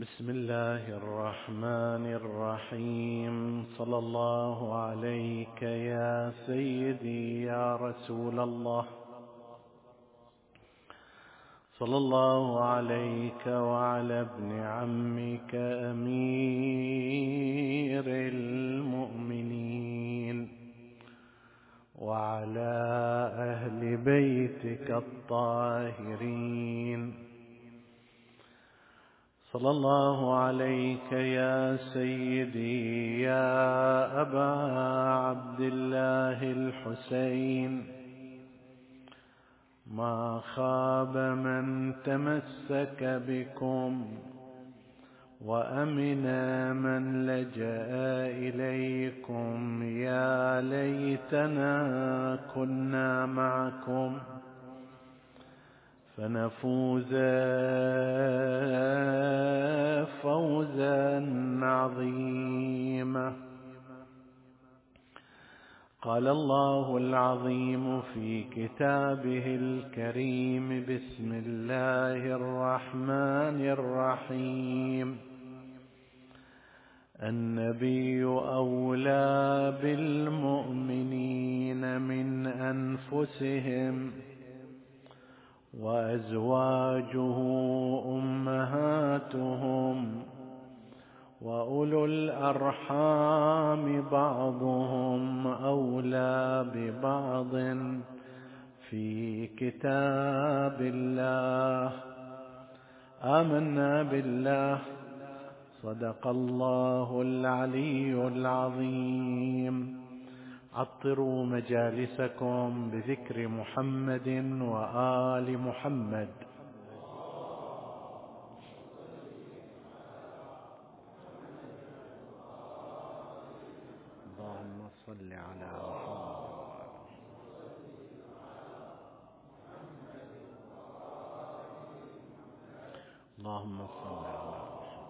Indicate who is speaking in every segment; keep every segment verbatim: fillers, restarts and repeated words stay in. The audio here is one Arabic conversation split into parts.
Speaker 1: بسم الله الرحمن الرحيم. صلى الله عليك يا سيدي يا رسول الله، صلى الله عليك وعلى ابن عمك أمير المؤمنين وعلى أهل بيتك الطاهرين. صلى الله عليك يا سيدي يا أبا عبد الله الحسين، ما خاب من تمسك بكم وأمن من لجأ إليكم. يا ليتنا كنا معكم فنفوز فوزا عظيما. قال الله العظيم في كتابه الكريم: بسم الله الرحمن الرحيم. النبي أولى بالمؤمنين من أنفسهم وأزواجه أمهاتهم وأولو الأرحام بعضهم أولى ببعض في كتاب الله. آمنا بالله، صدق الله العلي العظيم. عطروا مجالسكم بذكر محمد وآل محمد. اللهم صل على محمد. اللهم صل على محمد.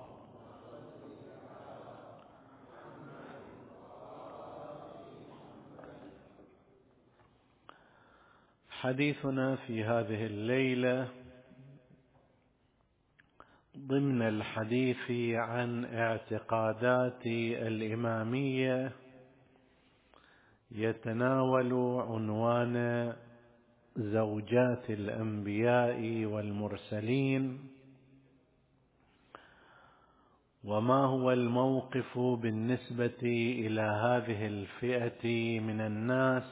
Speaker 1: حديثنا في هذه الليلة ضمن الحديث عن اعتقادات الإمامية يتناول عنوان زوجات الأنبياء والمرسلين، وما هو الموقف بالنسبة إلى هذه الفئة من الناس،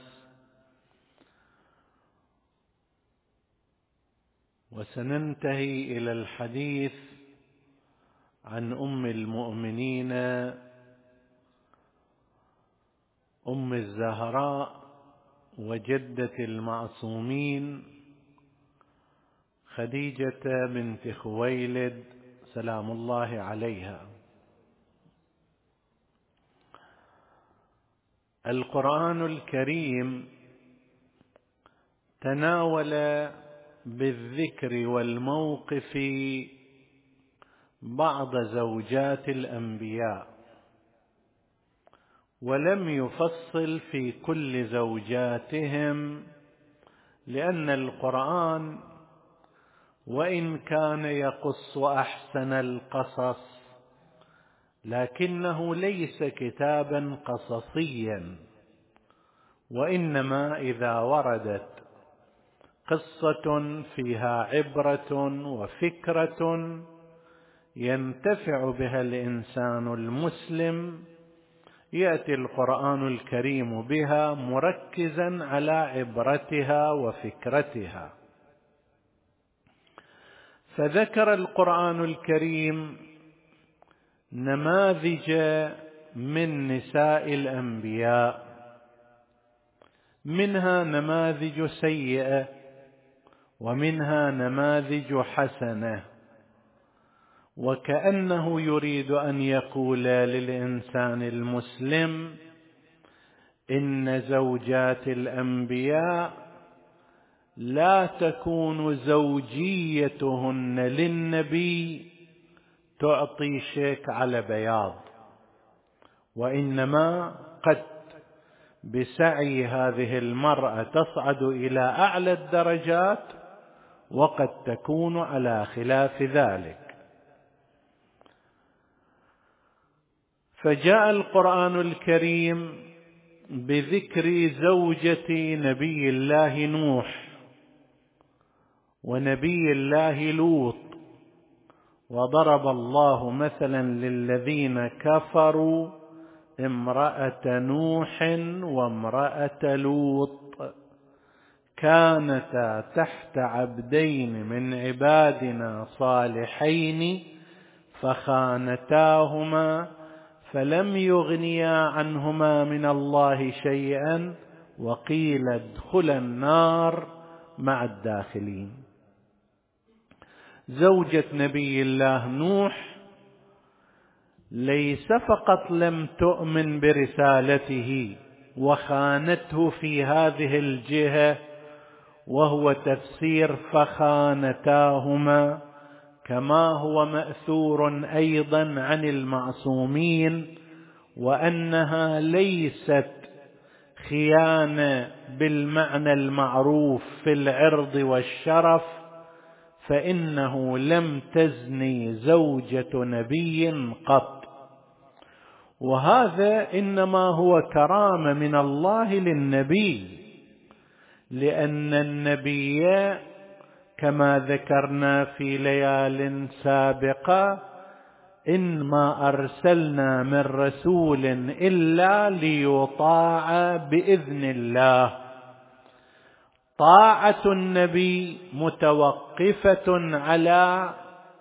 Speaker 1: وسننتهي إلى الحديث عن أم المؤمنين أم الزهراء وجدة المعصومين خديجة بنت خويلد سلام الله عليها. القرآن الكريم تناول بالذكر والموقف بعض زوجات الأنبياء، ولم يفصل في كل زوجاتهم، لأن القرآن وإن كان يقص أحسن القصص لكنه ليس كتابا قصصيا، وإنما إذا وردت قصة فيها عبرة وفكرة ينتفع بها الإنسان المسلم يأتي القرآن الكريم بها مركزا على عبرتها وفكرتها. فذكر القرآن الكريم نماذج من نساء الأنبياء، منها نماذج سيئة ومنها نماذج حسنة، وكأنه يريد أن يقول للإنسان المسلم إن زوجات الأنبياء لا تكون زوجيتهن للنبي تعطي شيك على بياض، وإنما قد بسعي هذه المرأة تصعد إلى أعلى الدرجات وقد تكون على خلاف ذلك. فجاء القرآن الكريم بذكر زوجة نبي الله نوح ونبي الله لوط، وضرب الله مثلا للذين كفروا امرأة نوح وامرأة لوط كانتا تحت عبدين من عبادنا صالحين فخانتاهما فلم يغنيا عنهما من الله شيئا وقيل ادخلا النار مع الداخلين. زوجة نبي الله نوح ليس فقط لم تؤمن برسالته وخانته في هذه الجهة، وهو تفسير فخانتاهما، كما هو مأثور أيضا عن المعصومين، وأنها ليست خيانة بالمعنى المعروف في العرض والشرف، فإنه لم تزني زوجة نبي قط، وهذا إنما هو كرامة من الله للنبي، لأن النبي كما ذكرنا في ليال سابقة إن ما أرسلنا من رسول إلا ليطاع بإذن الله. طاعة النبي متوقفة على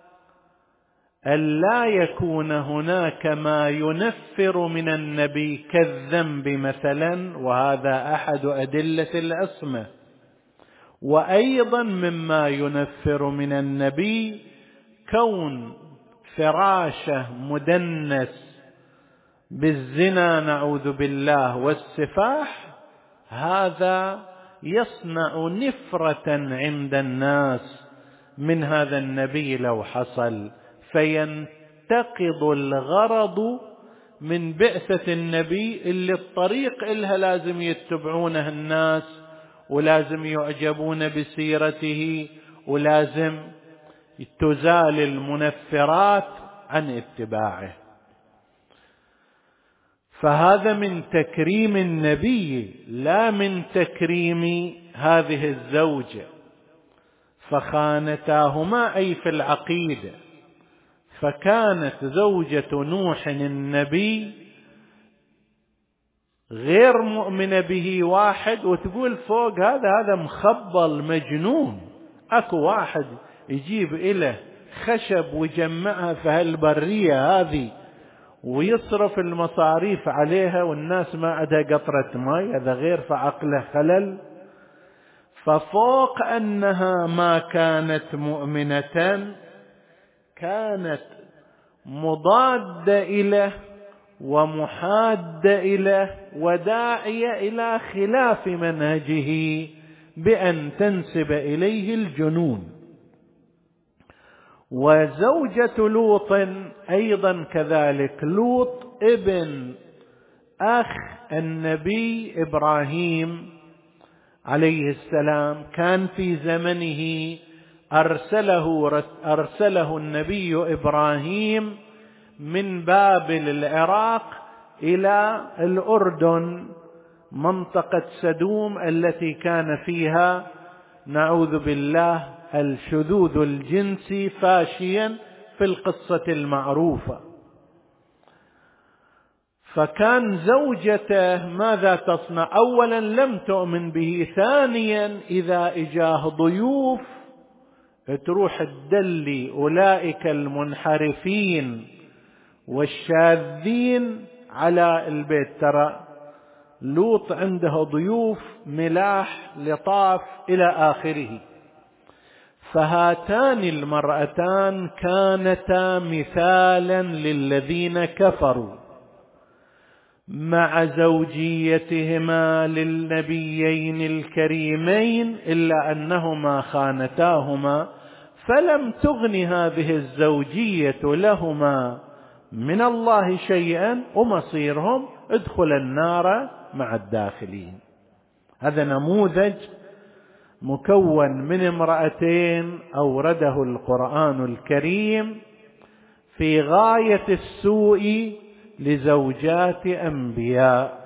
Speaker 1: أن لا يكون هناك ما ينفر من النبي كالذنب مثلا، وهذا أحد أدلة العصمة، وأيضا مما ينفر من النبي كون فراشه مدنس بالزنا نعوذ بالله والسفاح، هذا يصنع نفرة عند الناس من هذا النبي لو حصل، فينتقض الغرض من بعثة النبي اللي الطريق إلها لازم يتبعونه الناس، ولازم يعجبون بسيرته، ولازم تزال المنفرات عن اتباعه. فهذا من تكريم النبي لا من تكريم هذه الزوجة. فخانتاهما أي في العقيدة، فكانت زوجة نوح النبي غير مؤمنة به واحد، وتقول فوق هذا هذا مخبل مجنون، اكو واحد يجيب إله خشب ويجمعها في هالبرية هذه ويصرف المصاريف عليها والناس ما عندها قطرة ماء، هذا غير فعقله خلل. ففوق أنها ما كانت مؤمنة كانت مضادة إليه ومحادة إليه وداعية إلى خلاف منهجه بأن تنسب إليه الجنون. وزوجة لوط أيضا كذلك، لوط ابن أخ النبي إبراهيم عليه السلام، كان في زمنه أرسله, أرسله النبي إبراهيم من بابل العراق إلى الأردن، منطقة سدوم التي كان فيها نعوذ بالله الشذوذ الجنسي فاشيا في القصة المعروفة. فكان زوجته ماذا تصنع؟ أولا لم تؤمن به، ثانيا إذا إجاه ضيوف تروح تدلي أولئك المنحرفين والشاذين على البيت. ترى لوط عنده ضيوف ملاح لطاف إلى آخره. فهاتان المرأتان كانتا مثالا للذين كفروا مع زوجيتهما للنبيين الكريمين، إلا أنهما خانتاهما، فلم تغن هذه الزوجية لهما من الله شيئا، ومصيرهم ادخل النار مع الداخلين. هذا نموذج مكون من امرأتين أورده القرآن الكريم في غاية السوء لزوجات أنبياء.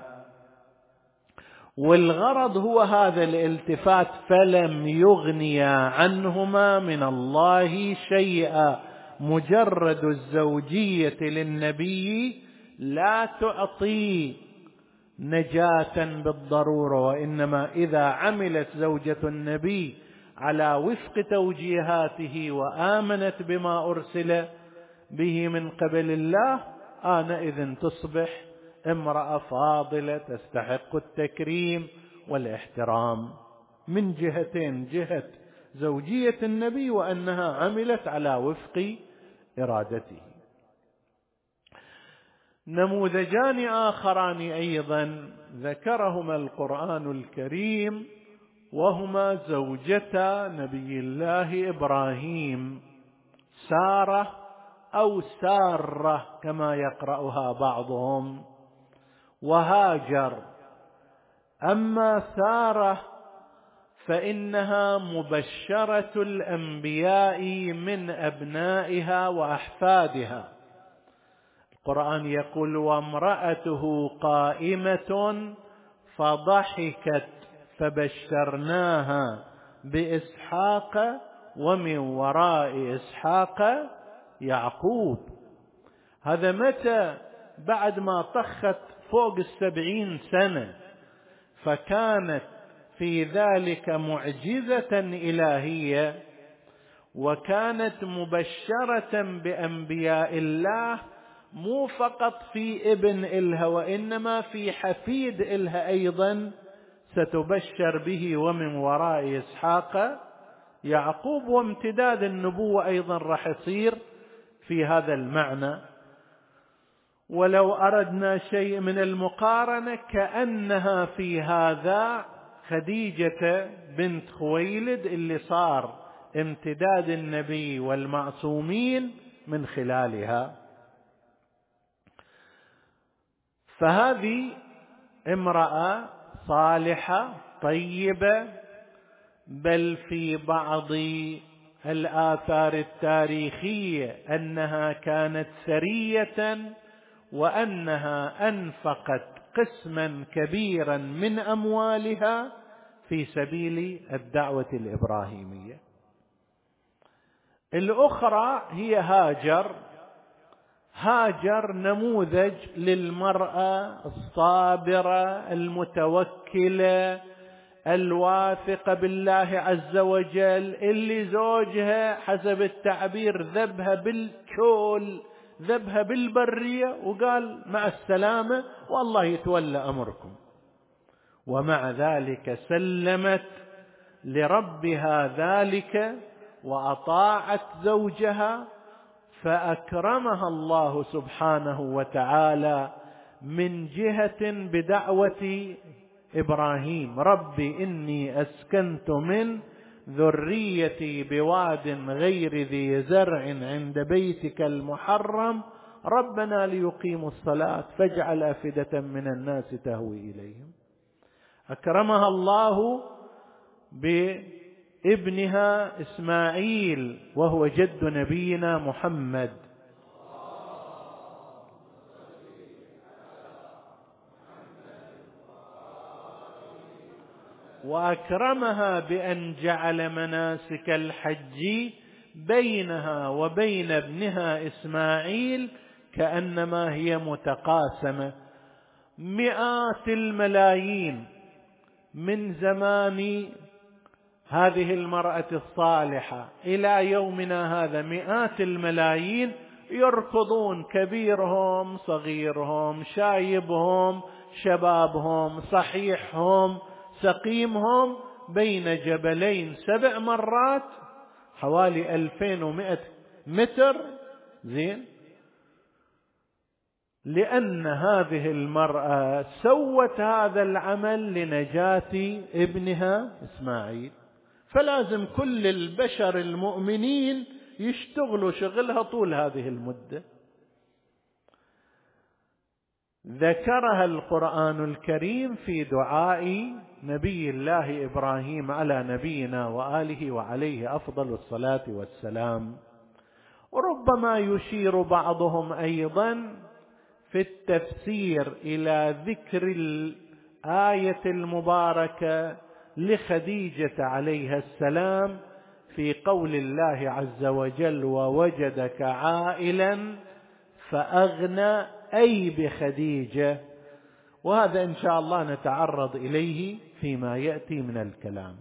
Speaker 1: والغرض هو هذا الالتفات: فلم يغنيا عنهما من الله شيئا. مجرد الزوجية للنبي لا تعطي نجاة بالضرورة، وإنما إذا عملت زوجة النبي على وفق توجيهاته وآمنت بما أرسل به من قبل الله، آنئذ تصبح امرأة فاضلة تستحق التكريم والاحترام من جهتين: جهة زوجية النبي وأنها عملت على وفق إرادته. نموذجان آخران أيضا ذكرهما القرآن الكريم، وهما زوجتا نبي الله إبراهيم، سارة أو سارة كما يقرأها بعضهم، وهاجر. أما سارة فإنها مبشرة الأنبياء من أبنائها وأحفادها. القرآن يقول: وامرأته قائمة فضحكت فبشرناها بإسحاق ومن وراء إسحاق يعقوب. هذا متى؟ بعد ما طخت فوق السبعين سنة، فكانت في ذلك معجزة إلهية، وكانت مبشرة بأنبياء الله، مو فقط في ابن إلها وإنما في حفيد إلها أيضا ستبشر به ومن وراء إسحاق يعقوب. وامتداد النبوة أيضا راح يصير في هذا المعنى. ولو أردنا شيء من المقارنة، كأنها في هذا خديجة بنت خويلد اللي صار امتداد النبي والمعصومين من خلالها. فهذه امرأة صالحة طيبة، بل في بعض الآثار التاريخية أنها كانت ثرية، وأنها أنفقت قسما كبيرا من أموالها في سبيل الدعوة الإبراهيمية. الأخرى هي هاجر. هاجر نموذج للمرأة الصابرة المتوكلة الواثقة بالله عز وجل، اللي زوجها حسب التعبير ذبها بالكول، ذبها بالبرية، وقال مع السلامة والله يتولى أمركم. ومع ذلك سلمت لربها ذلك وأطاعت زوجها، فأكرمها الله سبحانه وتعالى من جهة بدعوة إبراهيم: رب إني أسكنت من ذريتي بواد غير ذي زرع عند بيتك المحرم ربنا ليقيموا الصلاة فاجعل أفئدة من الناس تهوي إليهم. أكرمها الله بابنها إسماعيل وهو جد نبينا محمد. وأكرمها بأن جعل مناسك الحج بينها وبين ابنها إسماعيل كأنما هي متقاسمة. مئات الملايين من زمان هذه المرأة الصالحة إلى يومنا هذا، مئات الملايين يركضون، كبيرهم صغيرهم شايبهم شبابهم صحيحهم سقيمهم، بين جبلين سبع مرات حوالي ألفين ومئة متر، زين، لأن هذه المرأة سوت هذا العمل لنجاة ابنها إسماعيل. فلازم كل البشر المؤمنين يشتغلوا شغلها طول هذه المدة. ذكرها القرآن الكريم في دعاء نبي الله إبراهيم على نبينا وآله وعليه أفضل الصلاة والسلام. وربما يشير بعضهم أيضا في التفسير إلى ذكر الآية المباركة لخديجة عليها السلام في قول الله عز وجل: ووجدك عائلا فأغنى، أي بخديجة. وهذا إن شاء الله نتعرض إليه فيما يأتي من الكلام.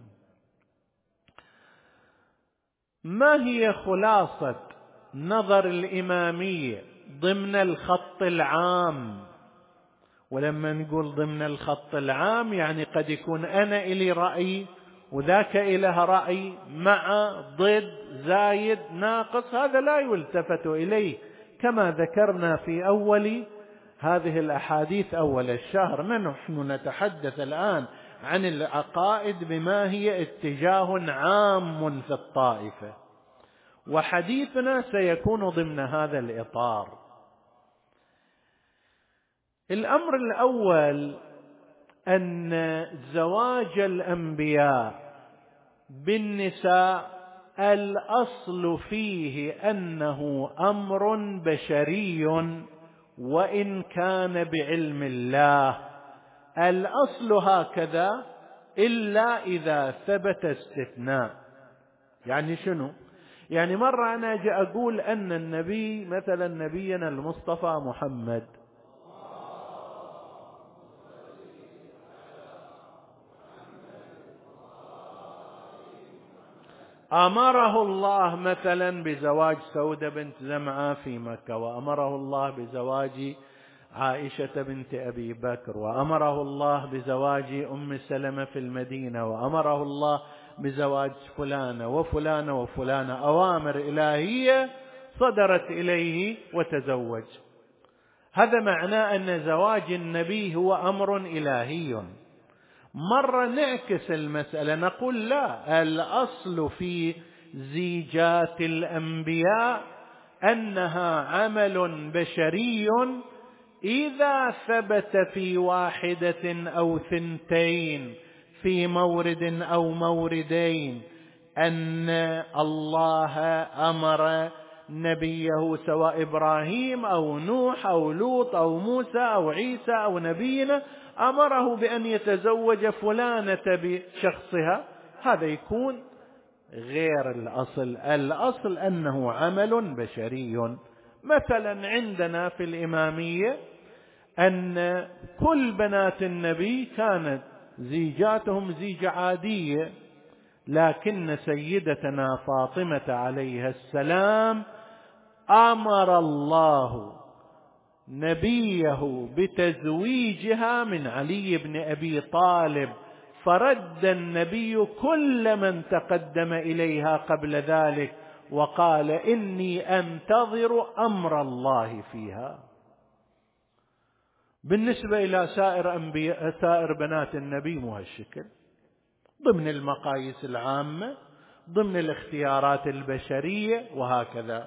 Speaker 1: ما هي خلاصة نظر الإمامية ضمن الخط العام؟ ولما نقول ضمن الخط العام يعني قد يكون أنا إلي رأي وذاك إله رأي، مع، ضد، زايد، ناقص، هذا لا يلتفت إليه، كما ذكرنا في أول هذه الأحاديث أول الشهر. نحن نتحدث الآن عن العقائد بما هي اتجاه عام في الطائفة، وحديثنا سيكون ضمن هذا الإطار. الأمر الأول أن زواج الأنبياء بالنساء الأصل فيه أنه أمر بشري وإن كان بعلم الله، الأصل هكذا إلا إذا ثبت استثناء. يعني شنو؟ يعني مرة أنا أجي أقول أن النبي مثلا نبينا المصطفى محمد أمره الله مثلا بزواج سودة بنت زمعة في مكة، وأمره الله بزواج عائشة بنت أبي بكر، وأمره الله بزواج أم سلمة في المدينة، وأمره الله بزواج فلانة وفلانة وفلانة، أوامر إلهية صدرت إليه وتزوج. هذا معناه أن زواج النبي هو أمر إلهي. مرة نعكس المسألة نقول لا، الأصل في زيجات الأنبياء أنها عمل بشري إذا ثبت في واحدة أو ثنتين في مورد أو موردين أن الله أمر نبيه سواء إبراهيم أو نوح أو لوط أو موسى أو عيسى أو نبينا أمره بأن يتزوج فلانة بشخصها، هذا يكون غير الأصل. الأصل أنه عمل بشري. مثلا عندنا في الإمامية أن كل بنات النبي كانت زيجاتهم زيجة عادية، لكن سيدتنا فاطمة عليها السلام أمر الله نبيه بتزويجها من علي بن أبي طالب، فرد النبي كل من تقدم إليها قبل ذلك وقال إني أنتظر أمر الله فيها. بالنسبة إلى سائر أنبياء سائر بنات النبي مو هالشكل، ضمن المقاييس العامة، ضمن الاختيارات البشرية، وهكذا.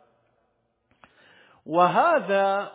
Speaker 1: وهذا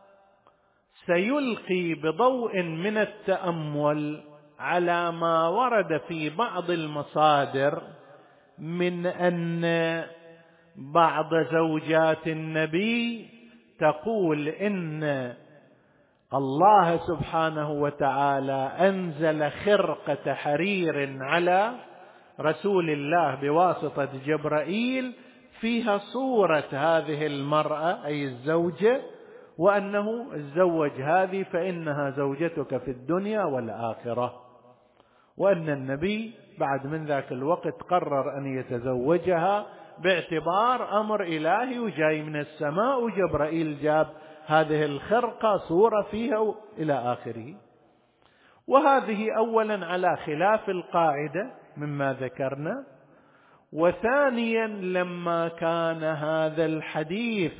Speaker 1: سيلقي بضوء من التأمل على ما ورد في بعض المصادر من أن بعض زوجات النبي تقول إن الله سبحانه وتعالى أنزل خرقة حرير على رسول الله بواسطة جبرائيل فيها صورة هذه المرأة أي الزوجة، وأنه تزوج هذه فإنها زوجتك في الدنيا والآخرة، وأن النبي بعد من ذاك الوقت قرر أن يتزوجها باعتبار أمر إلهي وجاي من السماء، وجبرائيل جاب هذه الخرقة صورة فيها إلى آخره. وهذه أولا على خلاف القاعدة مما ذكرنا، وثانيا لما كان هذا الحديث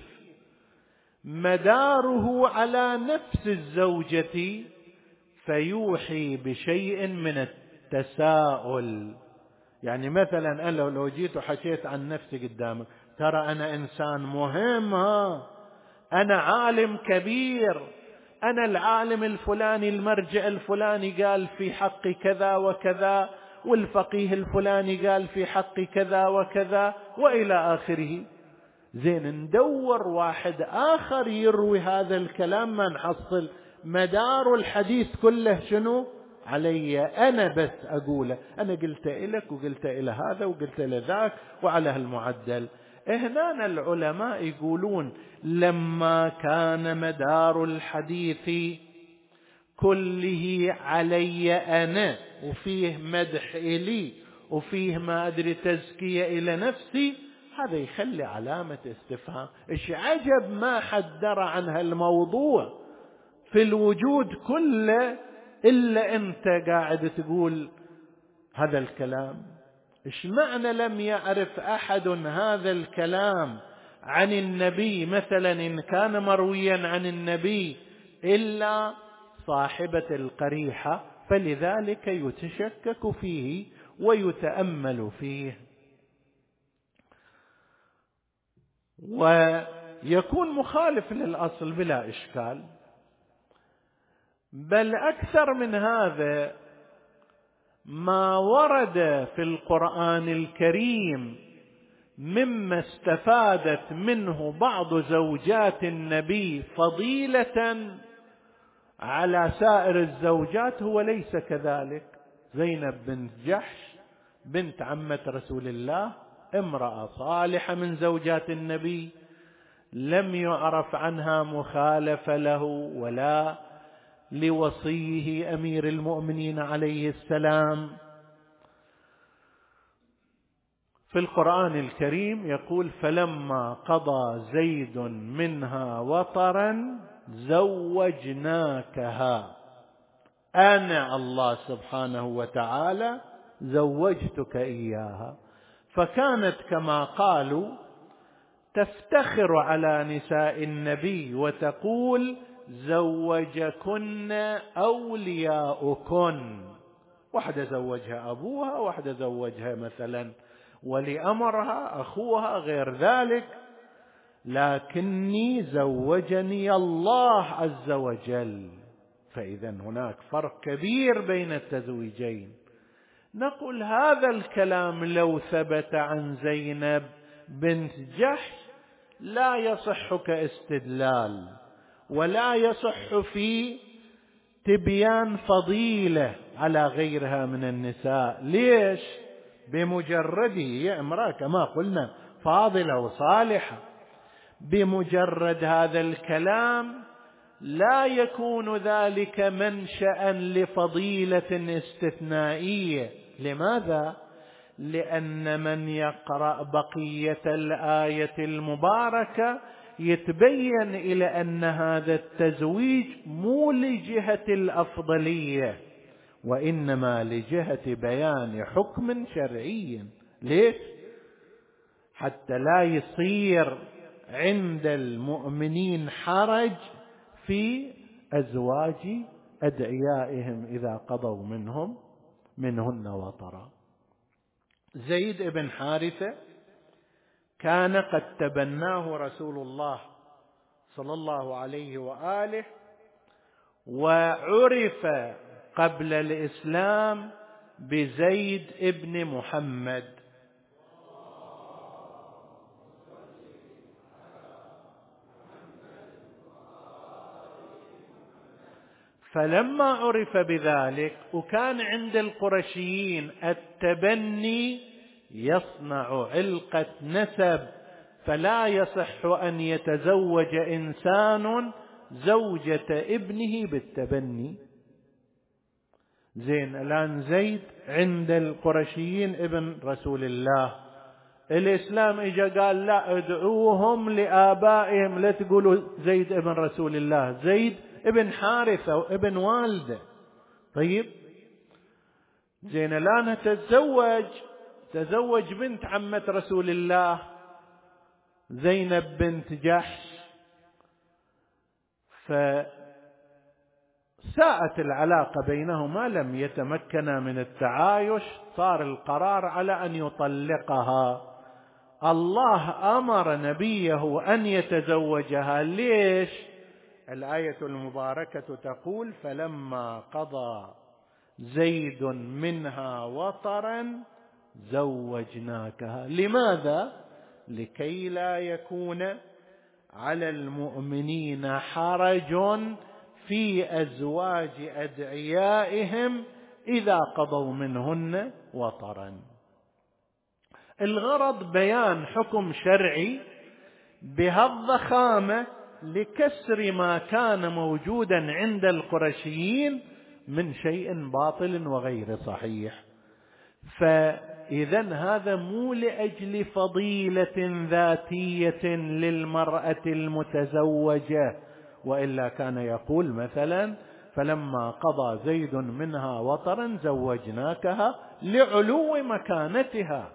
Speaker 1: مداره على نفس الزوجة فيوحي بشيء من التساؤل. يعني مثلا أنا لو جيت وحكيت عن نفسي قدامك، ترى أنا إنسان مهم، ها أنا عالم كبير، أنا العالم الفلاني، المرجع الفلاني قال في حق كذا وكذا، والفقيه الفلاني قال في حق كذا وكذا، وإلى آخره. زين ندور واحد آخر يروي هذا الكلام ما نحصل. مدار الحديث كله شنو؟ علي أنا بس أقوله، أنا قلت إلك وقلت إلى هذا وقلت إلى ذاك وعلى هالمعدل. هنا العلماء يقولون لما كان مدار الحديث كله علي أنا وفيه مدح إلي وفيه ما أدري تزكية إلى نفسي، هذا يخلي علامة استفهام. إيش عجب ما حد درى عن هالموضوع في الوجود كله إلا أنت قاعد تقول هذا الكلام. إيش معنى لم يعرف أحد هذا الكلام عن النبي مثلا إن كان مرويا عن النبي إلا صاحبة القريحة، فلذلك يتشكك فيه ويتأمل فيه ويكون مخالف للأصل بلا إشكال. بل أكثر من هذا ما ورد في القرآن الكريم مما استفادت منه بعض زوجات النبي فضيلة على سائر الزوجات هو ليس كذلك. زينب بنت جحش بنت عمة رسول الله، امرأة صالحة من زوجات النبي، لم يعرف عنها مخالفة له ولا لوصيه أمير المؤمنين عليه السلام. في القرآن الكريم يقول فلما قضى زيد منها وطرا زوجناكها، أنا الله سبحانه وتعالى زوجتك إياها. فكانت كما قالوا تفتخر على نساء النبي وتقول زوجكن أولياؤكن، واحدة زوجها أبوها، واحدة زوجها مثلا ولي أمرها أخوها غير ذلك، لكني زوجني الله عز وجل. فإذا هناك فرق كبير بين التزويجين. نقول هذا الكلام لو ثبت عن زينب بنت جحش لا يصح كاستدلال ولا يصح في تبيان فضيلة على غيرها من النساء. ليش؟ بمجرده هي امرأة كما قلنا فاضلة وصالحة، بمجرد هذا الكلام لا يكون ذلك منشأ لفضيلة استثنائية. لماذا؟ لأن من يقرأ بقية الآية المباركة يتبين إلى أن هذا التزويج مو لجهة الأفضلية وإنما لجهة بيان حكم شرعي. ليش؟ حتى لا يصير عند المؤمنين حرج في أزواج أدعيائهم إذا قضوا منهم منهن وطرا. زيد بن حارثة كان قد تبناه رسول الله صلى الله عليه وآله، وعرف قبل الإسلام بزيد ابن محمد. فلما عرف بذلك وكان عند القرشيين التبني يصنع علقة نسب، فلا يصح أن يتزوج إنسان زوجة ابنه بالتبني. زين الآن زيد عند القرشيين ابن رسول الله، الإسلام إجا قال لا ادعوهم لآبائهم، لا تقولوا زيد ابن رسول الله، زيد ابن حارثة وابن والده. طيب زين الآن تتزوج تزوج بنت عمة رسول الله زينب بنت جحش، فساءت العلاقة بينهما، لم يتمكنا من التعايش، صار القرار على أن يطلقها. الله أمر نبيه أن يتزوجها. ليش؟ الآية المباركة تقول فلما قضى زيد منها وطرا زوجناكها. لماذا؟ لكي لا يكون على المؤمنين حرج في أزواج أدعيائهم إذا قضوا منهن وطرا. الغرض بيان حكم شرعي بهالضخامة لكسر ما كان موجودا عند القرشيين من شيء باطل وغير صحيح. فإذا هذا مو لأجل فضيلة ذاتية للمرأة المتزوجة، وإلا كان يقول مثلا فلما قضى زيد منها وطرا زوجناكها لعلو مكانتها،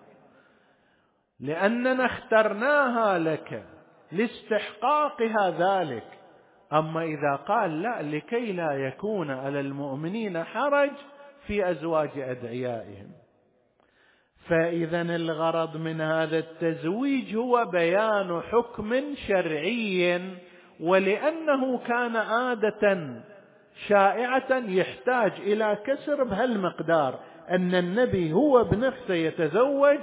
Speaker 1: لأننا اخترناها لك لاستحقاقها ذلك. أما إذا قال لا، لكي لا يكون على المؤمنين حرج في أزواج أدعيائهم، فإذا الغرض من هذا التزويج هو بيان حكم شرعي، ولأنه كان عادة شائعة يحتاج إلى كسر بهالمقدار، أن النبي هو بنفسه يتزوج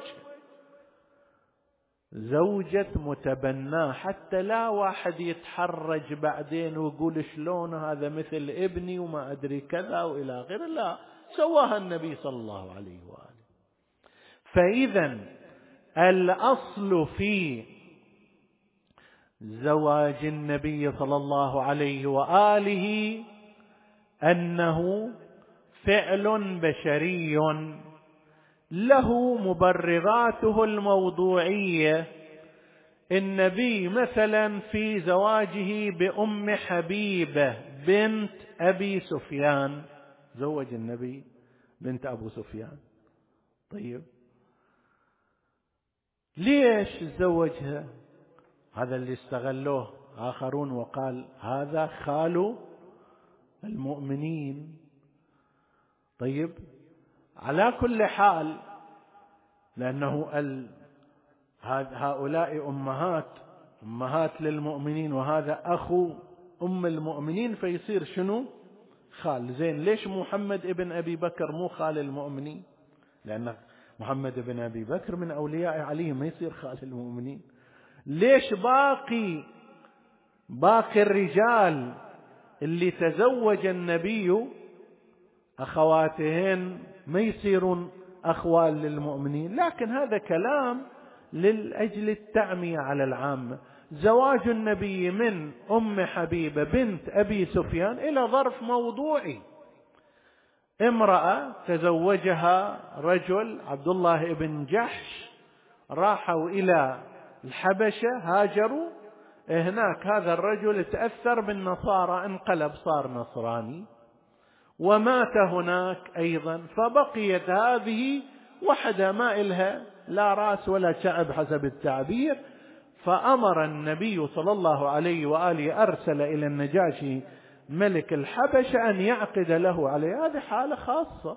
Speaker 1: زوجة متبناه، حتى لا واحد يتحرج بعدين ويقول شلون هذا مثل ابني وما أدري كذا وإلى غيره، لا، سواها النبي صلى الله عليه وآله. فإذا الأصل في زواج النبي صلى الله عليه وآله أنه فعل بشري له مبرراته الموضوعية. النبي مثلا في زواجه بأم حبيبة بنت أبي سفيان، زوج النبي بنت أبو سفيان، طيب ليش زوجها؟ هذا اللي استغلوه آخرون وقال هذا خال المؤمنين. طيب على كل حال، لأنه هؤلاء أمهات أمهات للمؤمنين، وهذا أخو أم المؤمنين، فيصير شنو؟ خال. زين، ليش محمد ابن أبي بكر مو خال المؤمنين؟ لأن محمد ابن أبي بكر من أولياء علي، ما يصير خال المؤمنين. ليش باقي باقي الرجال اللي تزوج النبي أخواتهن ما يصيرون أخوال للمؤمنين؟ لكن هذا كلام للأجل التعمية على العامة. زواج النبي من أم حبيبة بنت أبي سفيان إلى ظرف موضوعي، امرأة تزوجها رجل عبد الله بن جحش، راحوا إلى الحبشة، هاجروا هناك، هذا الرجل تأثر بالنصارى، انقلب صار نصراني ومات هناك أيضا، فبقيت هذه وحدة ما إلها لا رأس ولا شعب حسب التعبير. فأمر النبي صلى الله عليه وآله، أرسل إلى النجاشي ملك الحبشة أن يعقد له عليه. هذه حالة خاصة.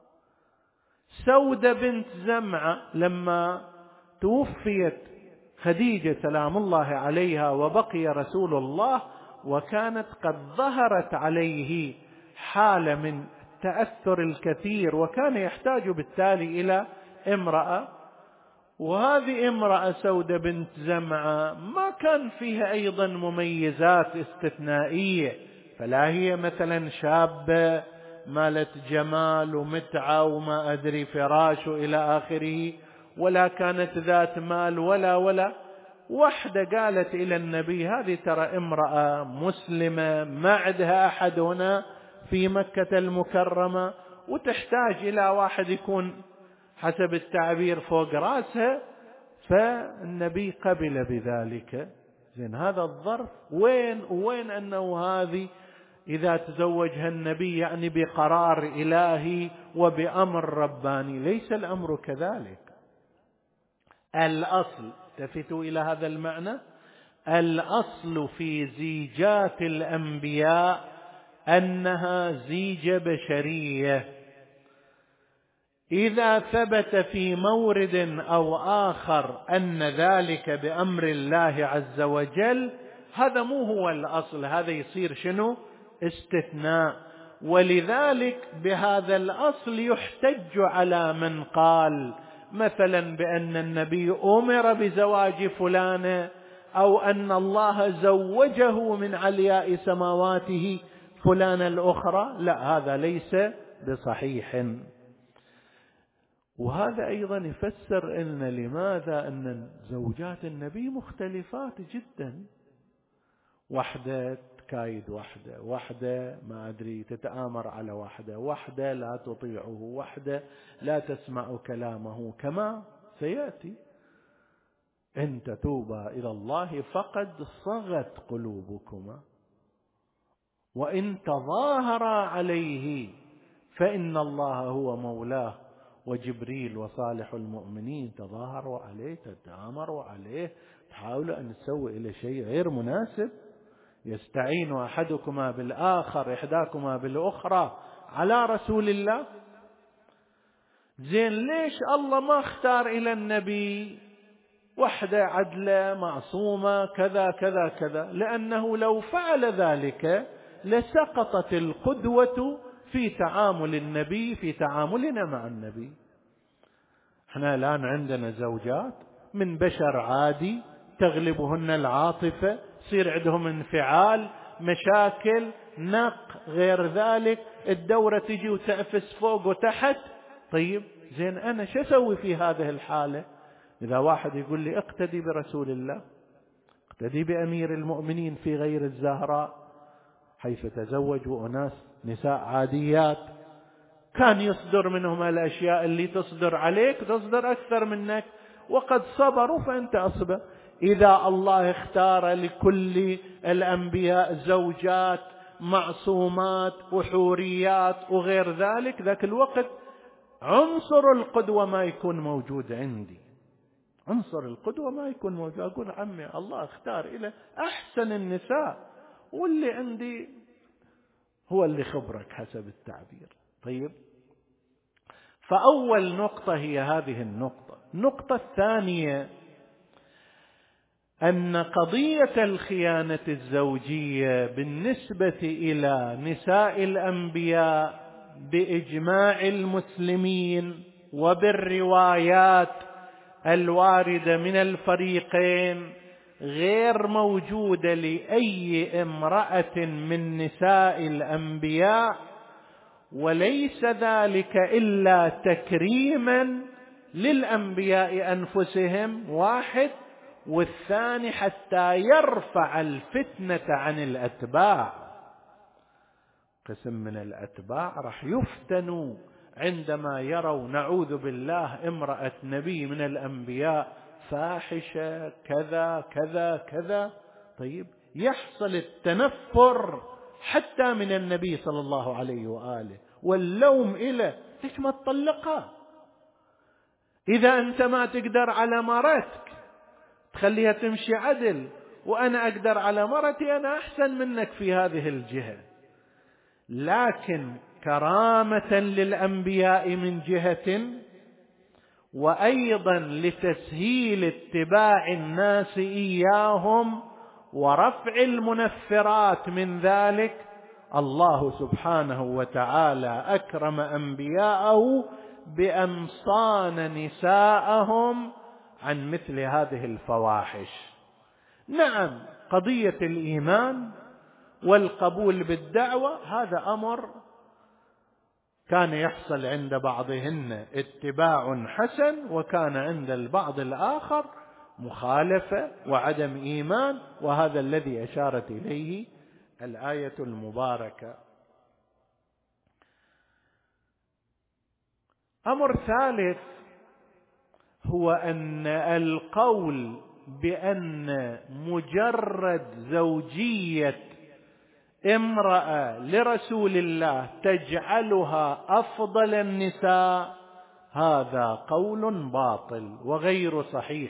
Speaker 1: سودة بنت زمعة لما توفيت خديجة سلام الله عليها وبقي رسول الله، وكانت قد ظهرت عليه حالة من التأثر الكثير، وكان يحتاج بالتالي إلى امرأة، وهذه امرأة سودة بنت زمعة ما كان فيها أيضا مميزات استثنائية، فلا هي مثلا شابة مالت جمال ومتعة وما أدري فراش إلى آخره، ولا كانت ذات مال ولا ولا وحدة قالت إلى النبي هذه ترى امرأة مسلمة ما عندها أحد هنا في مكة المكرمة، وتحتاج إلى واحد يكون حسب التعبير فوق رأسها. فالنبي قبل بذلك. زين، هذا الظرف وين وين أنه هذه إذا تزوجها النبي يعني بقرار إلهي وبأمر رباني، ليس الأمر كذلك. الأصل، التفتوا إلى هذا المعنى، الأصل في زيجات الأنبياء أنها زيجة بشرية. إذا ثبت في مورد أو آخر أن ذلك بأمر الله عز وجل، هذا مو هو الأصل، هذا يصير شنو؟ استثناء. ولذلك بهذا الأصل يحتج على من قال مثلا بأن النبي أمر بزواج فلانة أو أن الله زوجه من علياء سماواته فلانة الأخرى، لا، هذا ليس بصحيح. وهذا أيضا يفسر أن لماذا أن زوجات النبي مختلفات جدا، واحدة تكايد واحدة، واحدة ما أدري تتآمر على واحدة، واحدة لا تطيعه، واحدة لا تسمع كلامه، كما سيأتي: إن تتوبا إلى الله فقد صغت قلوبكما، وإن تظاهرا عليه فإن الله هو مولاه وجبريل وصالح المؤمنين. تظاهروا عليه، تتآمروا عليه، تحاولوا أن تسوي إلى شيء غير مناسب. يستعين أحدكما بالآخر، إحداكما بالأخرى على رسول الله. زين، ليش الله ما اختار إلى النبي وحدة عدلة معصومة كذا كذا كذا؟ لأنه لو فعل ذلك لسقطت القدوة في تعامل النبي في تعاملنا مع النبي. احنا الآن عندنا زوجات من بشر عادي تغلبهن العاطفة، يصير عندهم انفعال، مشاكل، نق، غير ذلك، الدورة تجي وتعفس فوق وتحت. طيب زين، أنا شو أسوي في هذه الحالة؟ إذا واحد يقول لي اقتدي برسول الله، اقتدي بأمير المؤمنين في غير الزهراء، حيث تزوجوا أناس نساء عاديات كان يصدر منهم الأشياء اللي تصدر عليك، تصدر أكثر منك، وقد صبروا فأنت أصبر. إذا الله اختار لكل الأنبياء زوجات معصومات وحوريات وغير ذلك، ذاك الوقت عنصر القدوة ما يكون موجود عندي، عنصر القدوة ما يكون موجود. أقول عمي الله اختار إلى أحسن النساء، واللي عندي هو اللي خبرك حسب التعبير. طيب، فأول نقطة هي هذه النقطة. النقطة الثانية أن قضية الخيانة الزوجية بالنسبة إلى نساء الأنبياء بإجماع المسلمين وبالروايات الواردة من الفريقين غير موجودة لأي امرأة من نساء الأنبياء، وليس ذلك إلا تكريما للأنبياء أنفسهم، واحد، والثاني حتى يرفع الفتنة عن الأتباع. قسم من الأتباع راح يفتنوا عندما يروا نعوذ بالله امرأة نبي من الأنبياء فاحشة كذا كذا كذا. طيب، يحصل التنفر حتى من النبي صلى الله عليه وآله، واللوم إليه: ليش ما تطلقها؟ إذا أنت ما تقدر على مرتك تخليها تمشي عدل، وأنا أقدر على مرتي، أنا أحسن منك في هذه الجهة. لكن كرامة للأنبياء من جهة، وأيضا لتسهيل اتباع الناس إياهم ورفع المنفرات من ذلك، الله سبحانه وتعالى أكرم أنبياءه بأن صان نساءهم عن مثل هذه الفواحش. نعم، قضية الإيمان والقبول بالدعوة هذا أمر كان يحصل عند بعضهن اتباع حسن، وكان عند البعض الآخر مخالفة وعدم إيمان، وهذا الذي أشارت إليه الآية المباركة. أمر ثالث هو أن القول بأن مجرد زوجية امرأة لرسول الله تجعلها أفضل النساء، هذا قول باطل وغير صحيح.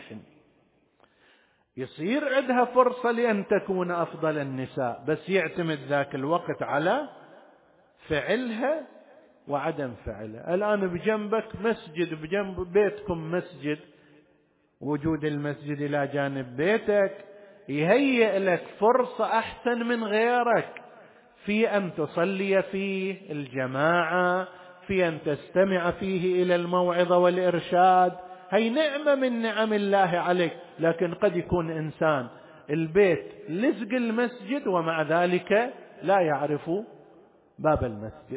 Speaker 1: يصير عندها فرصة لأن تكون أفضل النساء، بس يعتمد ذاك الوقت على فعلها وعدم فعلها. الآن بجنبك مسجد، بجنب بيتكم مسجد، وجود المسجد إلى جانب بيتك يهيئ لك فرصة أحسن من غيرك في أن تصلي فيه الجماعة، في أن تستمع فيه إلى الموعظة والإرشاد، هي نعمة من نعم الله عليك. لكن قد يكون إنسان البيت لزق المسجد ومع ذلك لا يعرف باب المسجد،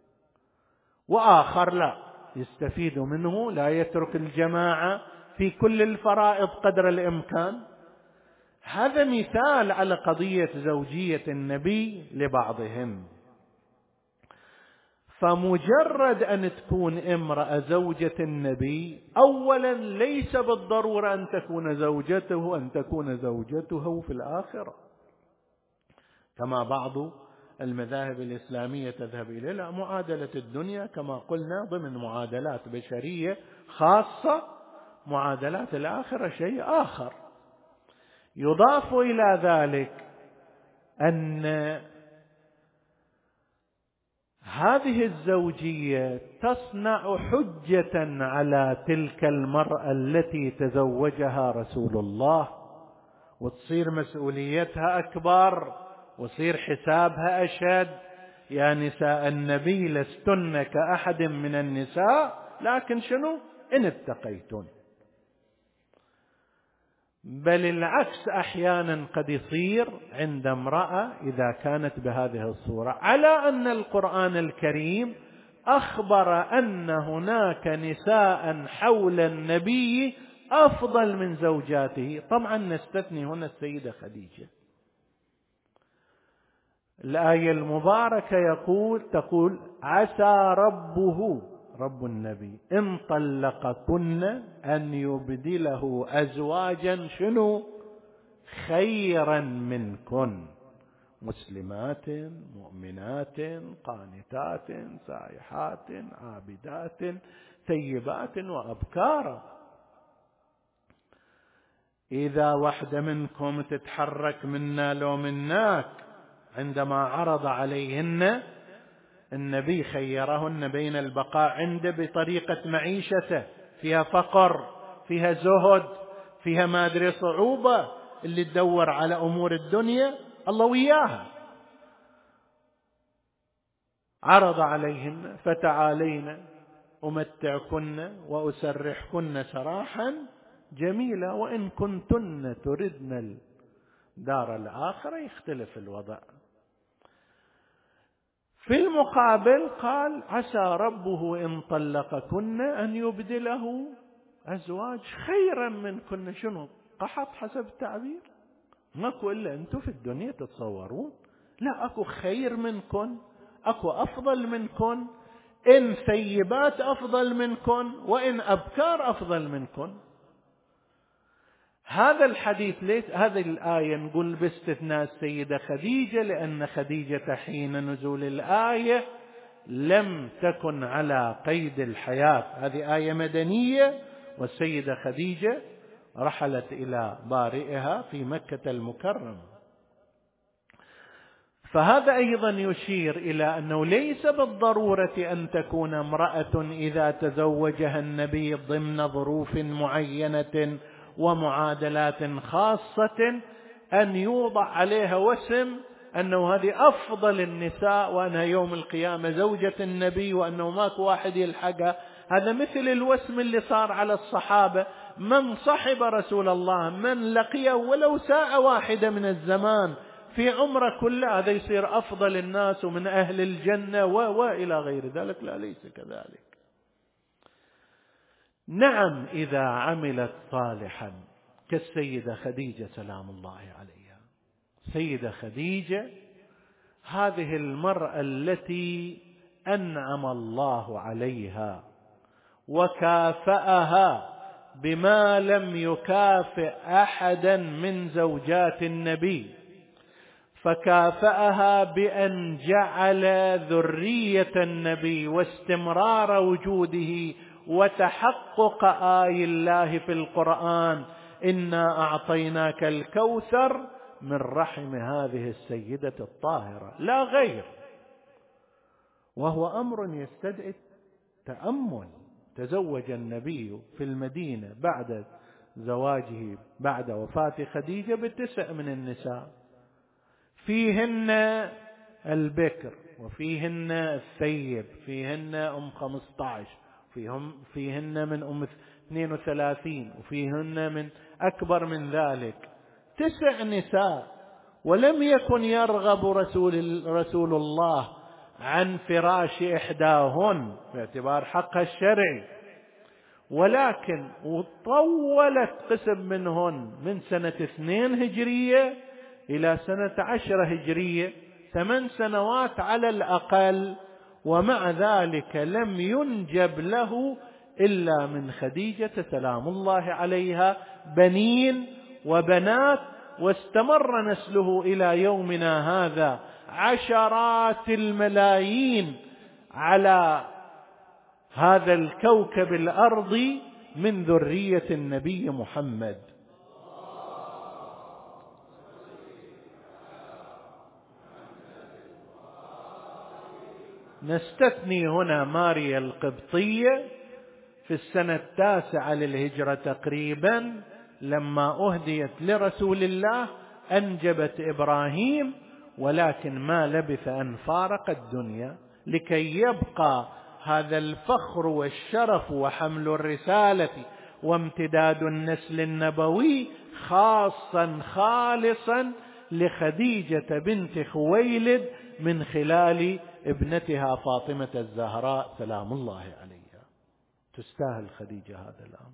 Speaker 1: وآخر لا يستفيد منه، لا يترك الجماعة في كل الفرائض قدر الإمكان. هذا مثال على قضية زوجية النبي لبعضهم. فمجرد أن تكون امرأة زوجة النبي، أولا ليس بالضرورة أن تكون زوجته أن تكون زوجته في الآخرة كما بعض المذاهب الإسلامية تذهب إليه. لا، معادلة الدنيا كما قلنا ضمن معادلات بشرية خاصة، معادلات الآخرة شيء آخر. يضاف إلى ذلك أن هذه الزوجية تصنع حجة على تلك المرأة التي تزوجها رسول الله، وتصير مسؤوليتها أكبر وصير حسابها أشد. يا نساء النبي لستن كأحد من النساء، لكن شنو؟ إن اتقيتن. بل العكس أحيانا قد يصير عند امرأة إذا كانت بهذه الصورة، على أن القرآن الكريم أخبر أن هناك نساء حول النبي أفضل من زوجاته. طبعا نستثني هنا السيدة خديجة. الآية المباركة يقول تقول عسى ربه، رب النبي، إن طلقكن أن يبدله أزواجا شنو؟ خيرا منكن، مسلمات مؤمنات قانتات سائحات عابدات ثيبات وأبكارا. إذا واحدة منكم تتحرك منا لو مناك، عندما عرض عليهن النبي خيرهن بين البقاء عنده بطريقة معيشته فيها فقر، فيها زهد، فيها ما أدري صعوبة، اللي تدور على أمور الدنيا الله وياها. عرض عليهن فتعالين أمتعكن وأسرحكن سراحا جميلا وإن كنتن تردن الدار الآخرة يختلف الوضع. في المقابل قال عسى ربه إن طلقكن أن يبدله أزواج خيرا منكن. شنو؟ قحط حسب التعبير؟ ماكو إلا أنتم في الدنيا تتصورون، لا أكو خير منكن، أكو أفضل منكن، إن ثيبات أفضل منكن وإن أبكار أفضل منكن. هذا الحديث ليس هذه الآية نقول باستثناء السيدة خديجة، لأن خديجة حين نزول الآية لم تكن على قيد الحياة، هذه آية مدنية، والسيدة خديجة رحلت إلى بارئها في مكة المكرمة. فهذا أيضا يشير إلى أنه ليس بالضرورة أن تكون امرأة إذا تزوجها النبي ضمن ظروف معينة ومعادلات خاصة أن يوضع عليها وسم أنه هذه أفضل النساء وأنها يوم القيامة زوجة النبي وأنه ماكو واحد يلحقها. هذا مثل الوسم اللي صار على الصحابة، من صحب رسول الله من لقيه ولو ساعة واحدة من الزمان في عمره كله هذا يصير أفضل الناس ومن أهل الجنة وإلى غير ذلك. لا، ليس كذلك. نعم إذا عملت صالحا كالسيدة خديجة سلام الله عليها. سيدة خديجة هذه المرأة التي أنعم الله عليها وكافأها بما لم يكافئ أحدا من زوجات النبي، فكافأها بأن جعل ذرية النبي واستمرار وجوده وتحقق آي الله في القرآن إنا أعطيناك الكوثر من رحم هذه السيدة الطاهرة لا غير. وهو أمر يستدعي التأمل. تزوج النبي في المدينة بعد زواجه بعد وفاة خديجة بتسع من النساء، فيهن البكر وفيهن الثيب، فيهن أم خمسة عشر، فيهم فيهن من أم اثنين وثلاثين، وفيهن من أكبر من ذلك تسع نساء، ولم يكن يرغب رسول, رسول الله عن فراش إحداهن باعتبار حقها الشرعي، ولكن وطولت قسم منهن من سنة اثنين هجرية إلى سنة عشرة هجرية، ثمان سنوات على الأقل، ومع ذلك لم ينجب له إلا من خديجة سلام الله عليها بنين وبنات، واستمر نسله إلى يومنا هذا عشرات الملايين على هذا الكوكب الأرضي من ذرية النبي محمد. نستثني هنا ماريا القبطية في السنة التاسعة للهجرة تقريبا، لما أهديت لرسول الله أنجبت إبراهيم، ولكن ما لبث أن فارق الدنيا، لكي يبقى هذا الفخر والشرف وحمل الرسالة وامتداد النسل النبوي خاصا خالصا لخديجة بنت خويلد من خلال ابنتها فاطمة الزهراء سلام الله عليها. تستاهل خديجة هذا الأمر.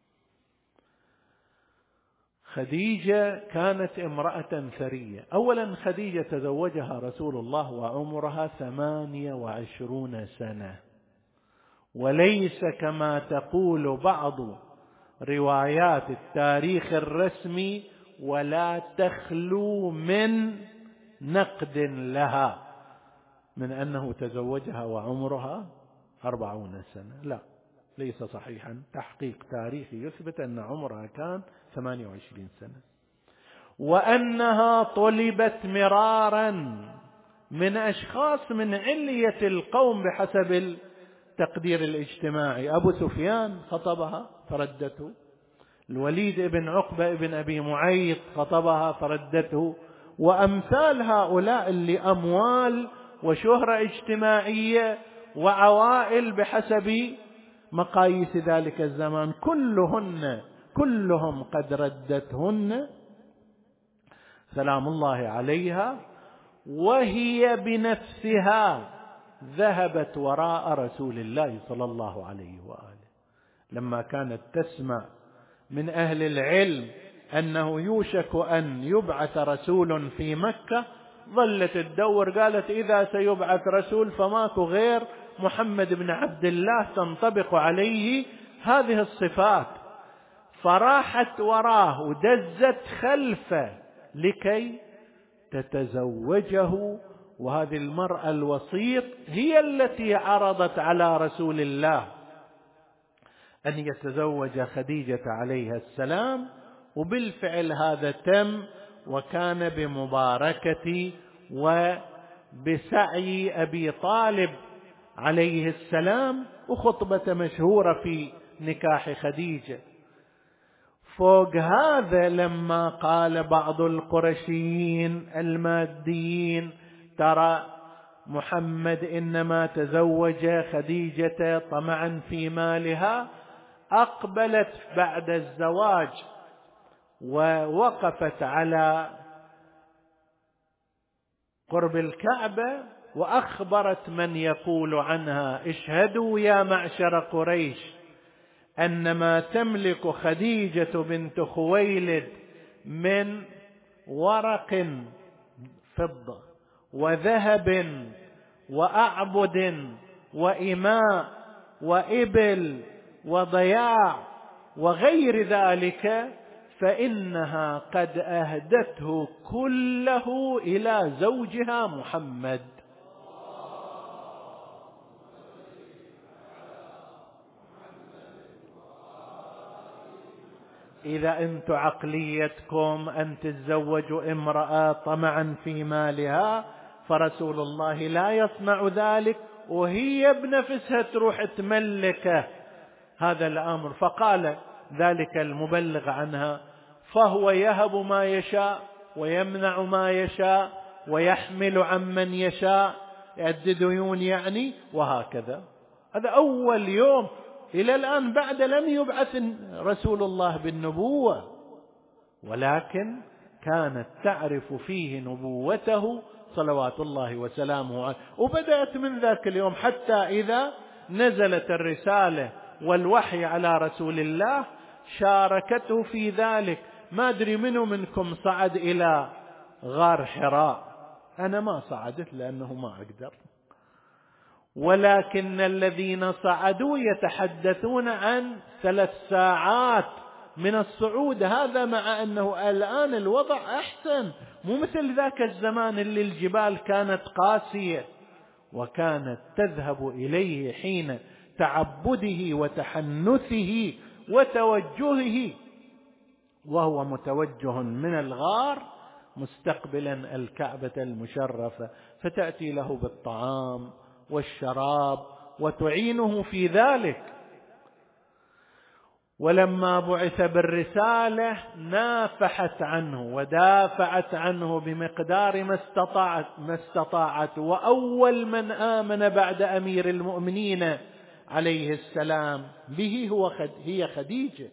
Speaker 1: خديجة كانت امرأة ثرية. أولا خديجة تزوجها رسول الله وعمرها ثمانية وعشرون سنة، وليس كما تقول بعض روايات التاريخ الرسمي ولا تخلو من نقد لها من أنه تزوجها وعمرها أربعون سنة، لا، ليس صحيحا. تحقيق تاريخي يثبت أن عمرها كان ثمانية وعشرين سنة، وأنها طلبت مرارا من أشخاص من علية القوم بحسب التقدير الاجتماعي. أبو سفيان خطبها فردته، الوليد بن عقبة بن أبي معيط خطبها فردته، وأمثال هؤلاء اللي أموال وشهرة اجتماعية وعوائل بحسب مقاييس ذلك الزمان، كلهن كلهم قد ردتهن سلام الله عليها، وهي بنفسها ذهبت وراء رسول الله صلى الله عليه وآله لما كانت تسمع من أهل العلم أنه يوشك أن يبعث رسول في مكة، ظلت تدور، قالت إذا سيبعث رسول فماكو غير محمد بن عبد الله تنطبق عليه هذه الصفات، فراحت وراه ودزت خلفه لكي تتزوجه. وهذه المرأة الوسيط هي التي عرضت على رسول الله أن يتزوج خديجة عليها السلام، وبالفعل هذا تم، وكان بمباركة وبسعي أبي طالب عليه السلام، وخطبة مشهورة في نكاح خديجة. فوق هذا لما قال بعض القرشيين الماديين ترى محمد إنما تزوج خديجة طمعا في مالها، أقبلت بعد الزواج ووقفت على قرب الكعبة وأخبرت من يقول عنها: اشهدوا يا معشر قريش أن ما تملك خديجة بنت خويلد من ورق فضة وذهب وأعبد وإماء وإبل وضياع وغير ذلك فإنها قد أهدته كله إلى زوجها محمد. إذا أنت عقليتكم أن تتزوجوا امرأة طمعا في مالها، فرسول الله لا يصنع ذلك، وهي بنفسها تروح تملكه هذا الأمر. فقال ذلك المبلغ عنها: فهو يهب ما يشاء ويمنع ما يشاء ويحمل عمن يشاء، يؤدي ديون يعني، وهكذا. هذا أول يوم إلى الآن بعد لم يبعث رسول الله بالنبوة، ولكن كانت تعرف فيه نبوته صلوات الله وسلامه عليه. وبدأت من ذاك اليوم حتى إذا نزلت الرسالة والوحي على رسول الله شاركته في ذلك. ما أدري منه منكم صعد إلى غار حراء، أنا ما صعدت لأنه ما أقدر، ولكن الذين صعدوا يتحدثون عن ثلاث ساعات من الصعود. هذا مع أنه الآن الوضع أحسن، مو مثل ذاك الزمان اللي الجبال كانت قاسية وكانت تذهب إليه حين تعبده وتحنثه وتوجهه، وهو متوجه من الغار مستقبلا الكعبة المشرفة، فتأتي له بالطعام والشراب وتعينه في ذلك. ولما بعث بالرسالة نافحت عنه ودافعت عنه بمقدار ما استطاعت, ما استطاعت وأول من آمن بعد أمير المؤمنين عليه السلام به هو خد هي خديجة.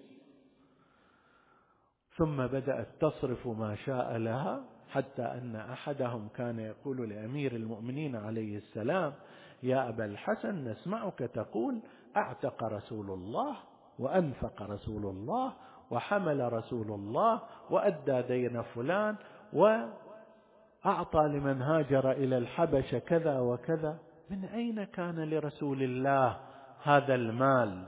Speaker 1: ثم بدأت تصرف ما شاء لها، حتى أن أحدهم كان يقول لأمير المؤمنين عليه السلام: يا أبا الحسن نسمعك تقول أعتق رسول الله وأنفق رسول الله وحمل رسول الله وأدى دين فلان وأعطى لمن هاجر إلى الحبشة كذا وكذا، من أين كان لرسول الله هذا المال؟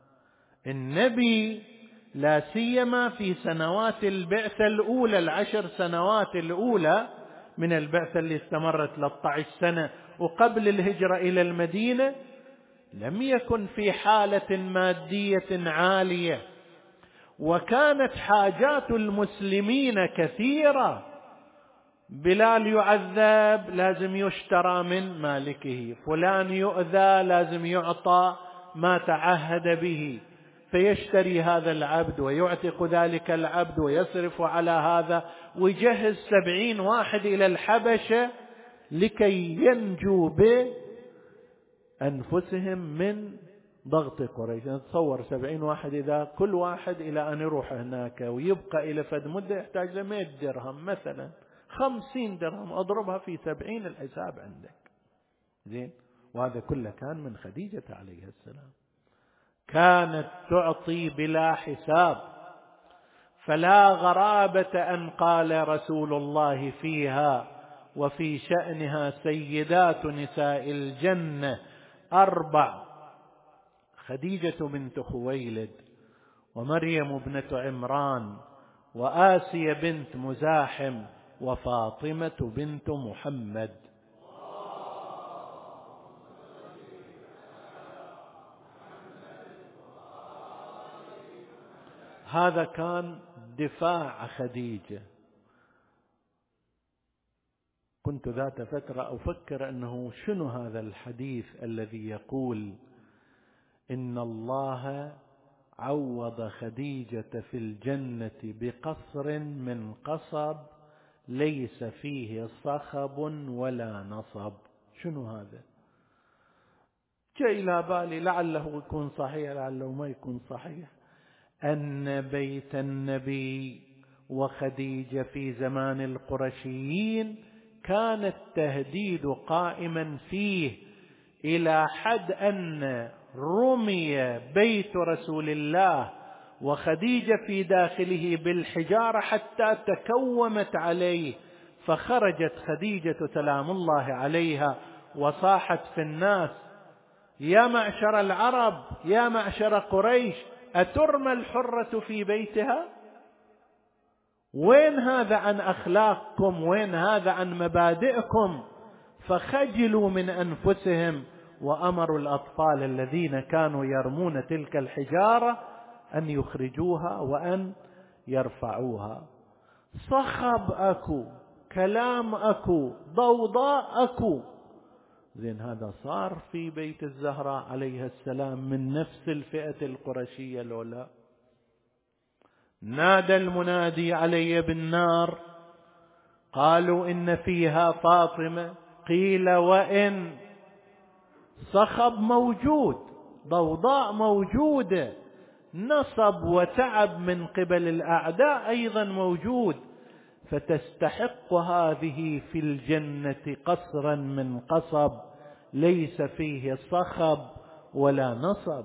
Speaker 1: النبي لا سيما في سنوات البعثة الأولى، العشر سنوات الأولى من البعثة اللي استمرت ثلاثة عشر سنة وقبل الهجرة إلى المدينة، لم يكن في حالة مادية عالية، وكانت حاجات المسلمين كثيرة. بلال يعذب لازم يشترى من مالكه، فلان يؤذى لازم يعطى ما تعهد به، فيشتري هذا العبد ويعتق ذلك العبد ويصرف على هذا، ويجهز سبعين واحد إلى الحبشة لكي ينجوا بأنفسهم من ضغط قريش. نتصور سبعين واحد، إذا كل واحد إلى أن يروح هناك ويبقى إلى فد مدة يحتاج لمئة درهم مثلا، خمسين درهم أضربها في سبعين الحساب عندك زين. وهذا كله كان من خديجة عليه السلام، كانت تعطي بلا حساب. فلا غرابة أن قال رسول الله فيها وفي شأنها سيدات نساء الجنة أربع: خديجة بنت خويلد، ومريم ابنة عمران، وآسية بنت مزاحم، وفاطمة بنت محمد. هذا كان دفاع خديجة. كنت ذات فترة أفكر أنه شنو هذا الحديث الذي يقول إن الله عوض خديجة في الجنة بقصر من قصب ليس فيه صخب ولا نصب. شنو هذا؟ جاء إلى بالي لعله يكون صحيح لعله ما يكون صحيح، أن بيت النبي وخديجة في زمان القرشيين كان التهديد قائما فيه إلى حد أن رمي بيت رسول الله وخديجة في داخله بالحجارة حتى تكومت عليه، فخرجت خديجة سلام الله عليها وصاحت في الناس: يا معشر العرب، يا معشر قريش، أترمى الحرة في بيتها؟ وين هذا عن أخلاقكم؟ وين هذا عن مبادئكم؟ فخجلوا من أنفسهم وأمروا الأطفال الذين كانوا يرمون تلك الحجارة أن يخرجوها وأن يرفعوها. صخب أكو، كلام أكو، ضوضاء أكو. زين، هذا صار في بيت الزهراء عليه السلام من نفس الفئة القرشية الأولى. نادى المنادي علي بالنار، قالوا إن فيها فاطمة، قيل وإن. صخب موجود ضوضاء موجودة، نصب وتعب من قبل الأعداء أيضا موجود، فتستحق هذه في الجنة قصرا من قصب ليس فيه صخب ولا نصب.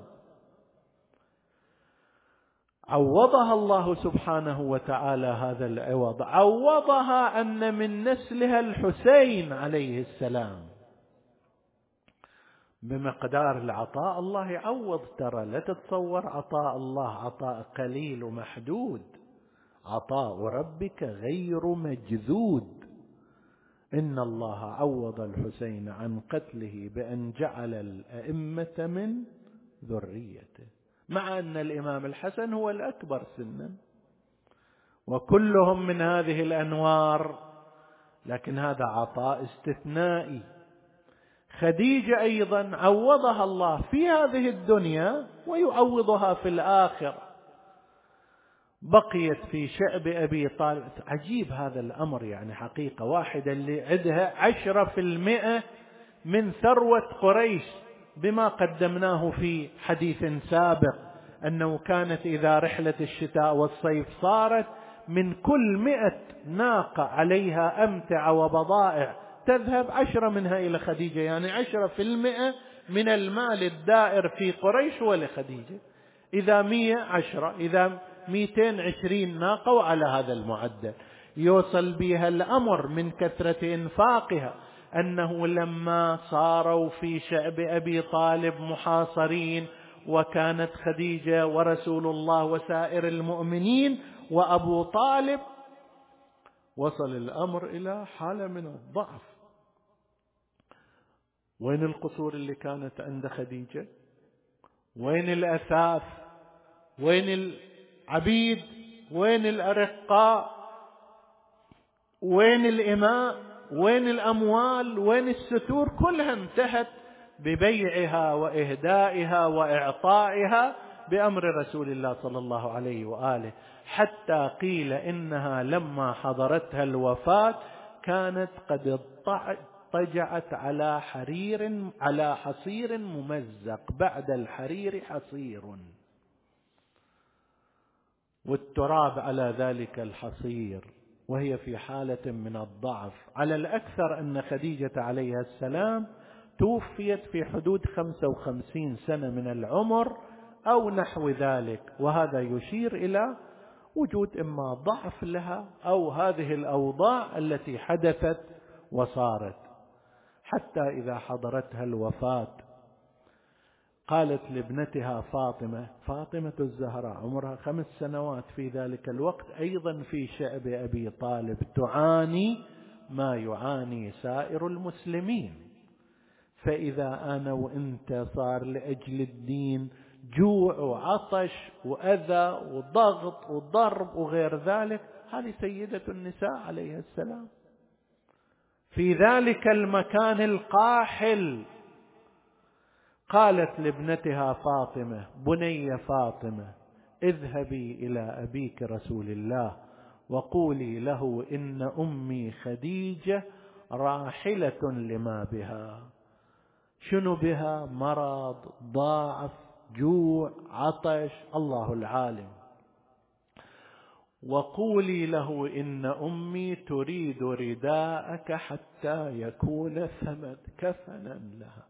Speaker 1: عوضها الله سبحانه وتعالى هذا العوض، عوضها أن من نسلها الحسين عليه السلام بمقدار العطاء. الله يعوض، ترى لا تتصور عطاء الله عطاء قليل ومحدود، عطاء ربك غير مجذود. إن الله عوض الحسين عن قتله بأن جعل الأئمة من ذريته، مع أن الإمام الحسن هو الأكبر سنا وكلهم من هذه الأنوار، لكن هذا عطاء استثنائي. خديجة أيضا عوضها الله في هذه الدنيا ويعوضها في الآخرة، بقيت في شأب أبي طالب. عجيب هذا الأمر، يعني حقيقة واحدة اللي عندها عشرة في المئة من ثروة قريش، بما قدمناه في حديث سابق أنه كانت إذا رحلة الشتاء والصيف صارت من كل مئة ناقة عليها أمتعة وبضائع تذهب عشرة منها إلى خديجة، يعني عشرة في المئة من المال الدائر في قريش هو لخديجة. إذا مية عشرة، إذا مئتين عشرين ناقة، وعلى هذا المعدل يوصل بها الأمر من كثرة إنفاقها أنه لما صاروا في شأب أبي طالب محاصرين، وكانت خديجة ورسول الله وسائر المؤمنين وأبو طالب، وصل الأمر إلى حالة من الضعف. وين القصور اللي كانت عند خديجة؟ وين الأثاث؟ وين العبيد؟ وين الأرقاء؟ وين الإماء؟ وين الأموال؟ وين الستور؟ كلها انتهت ببيعها وإهدائها وإعطائها بأمر رسول الله صلى الله عليه وآله، حتى قيل إنها لما حضرتها الوفاة كانت قد اضطجعت على حرير على حصير ممزق، بعد الحرير حصير، والتراب على ذلك الحصير، وهي في حالة من الضعف. على الأكثر أن خديجة عليها السلام توفيت في حدود خمسة وخمسين سنة من العمر أو نحو ذلك، وهذا يشير إلى وجود إما ضعف لها أو هذه الأوضاع التي حدثت وصارت. حتى إذا حضرتها الوفاة قالت لابنتها فاطمة، فاطمة الزهراء عمرها خمس سنوات في ذلك الوقت، أيضا في شأب أبي طالب، تعاني ما يعاني سائر المسلمين. فإذا أنا وإنت صار لأجل الدين جوع وعطش وأذى وضغط وضرب وغير ذلك، هذه سيدة النساء عليها السلام في ذلك المكان القاحل. قالت لابنتها فاطمة: بني فاطمة، اذهبي إلى أبيك رسول الله وقولي له إن أمي خديجة راحلة لما بها. شنو بها؟ مرض، ضعف، جوع، عطش، الله العالم. وقولي له إن أمي تريد رداءك حتى يكون ثمن كفنا لها.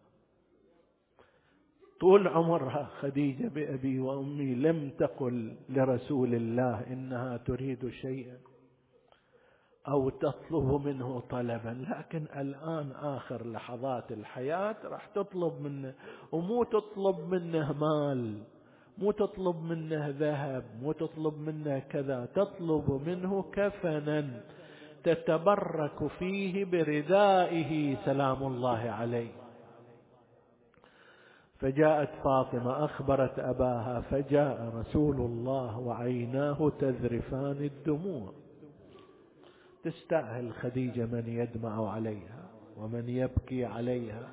Speaker 1: طول عمرها خديجة بأبي وأمي لم تقل لرسول الله إنها تريد شيئا أو تطلب منه طلبا، لكن الآن آخر لحظات الحياة راح تطلب منه، ومو تطلب منه مال، مو تطلب منه ذهب، مو تطلب منه كذا، تطلب منه كفنا تتبرك فيه بردائه سلام الله عليه. فجاءت فاطمة أخبرت أباها، فجاء رسول الله وعيناه تذرفان الدموع. تستاهل خديجة من يدمع عليها ومن يبكي عليها.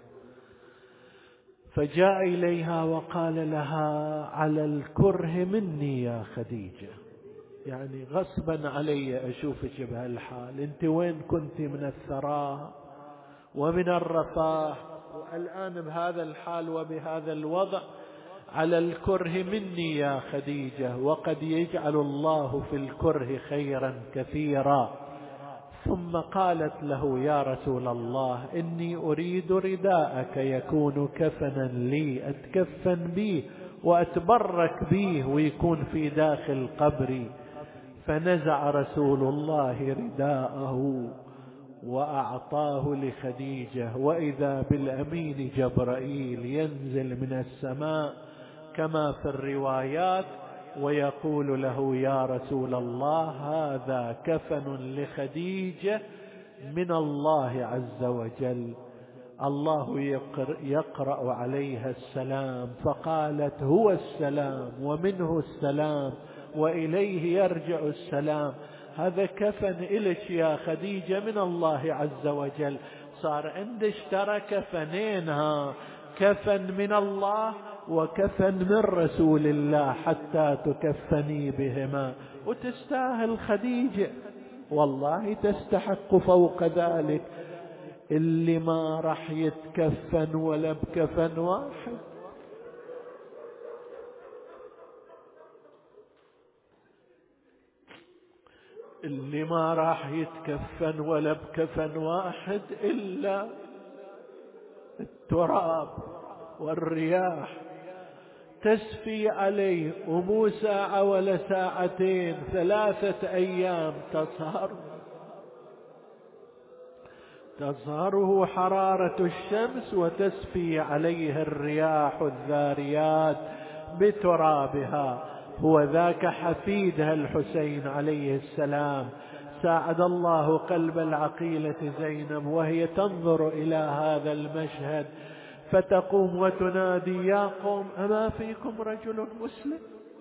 Speaker 1: فجاء إليها وقال لها: على الكره مني يا خديجة، يعني غصبا علي أشوفك بهالحال، أنت وين كنت من الثراء ومن الرفاه، والآن بهذا الحال وبهذا الوضع. على الكره مني يا خديجة، وقد يجعل الله في الكره خيرا كثيرا. ثم قالت له: يا رسول الله، إني أريد رداءك يكون كفنا لي أتكفن به وأتبرك به ويكون في داخل قبري. فنزع رسول الله رداءه وأعطاه لخديجة، وإذا بالأمين جبرائيل ينزل من السماء كما في الروايات ويقول له: يا رسول الله، هذا كفن لخديجة من الله عز وجل. الله يقرأ عليها السلام، فقالت: هو السلام ومنه السلام وإليه يرجع السلام. هذا كفن إلك يا خديجة من الله عز وجل. صار عندك ترى كفنينها، كفن من الله وكفن من رسول الله حتى تكفني بهما. وتستاهل خديجة، والله تستحق فوق ذلك. اللي ما راح يتكفن ولا بكفن واحد، اللي ما راح يتكفن ولا بكفن واحد إلا التراب والرياح تسفي عليه، ومو ساعة ولا ساعتين، ثلاثة أيام تصهر تظهره حرارة الشمس وتسفي عليه الرياح الذاريات بترابها. هو ذاك حفيدها الحسين عليه السلام. ساعد الله قلب العقيلة زينب وهي تنظر إلى هذا المشهد، فتقوم وتنادي: يا قوم، أما فيكم رجل مسلم؟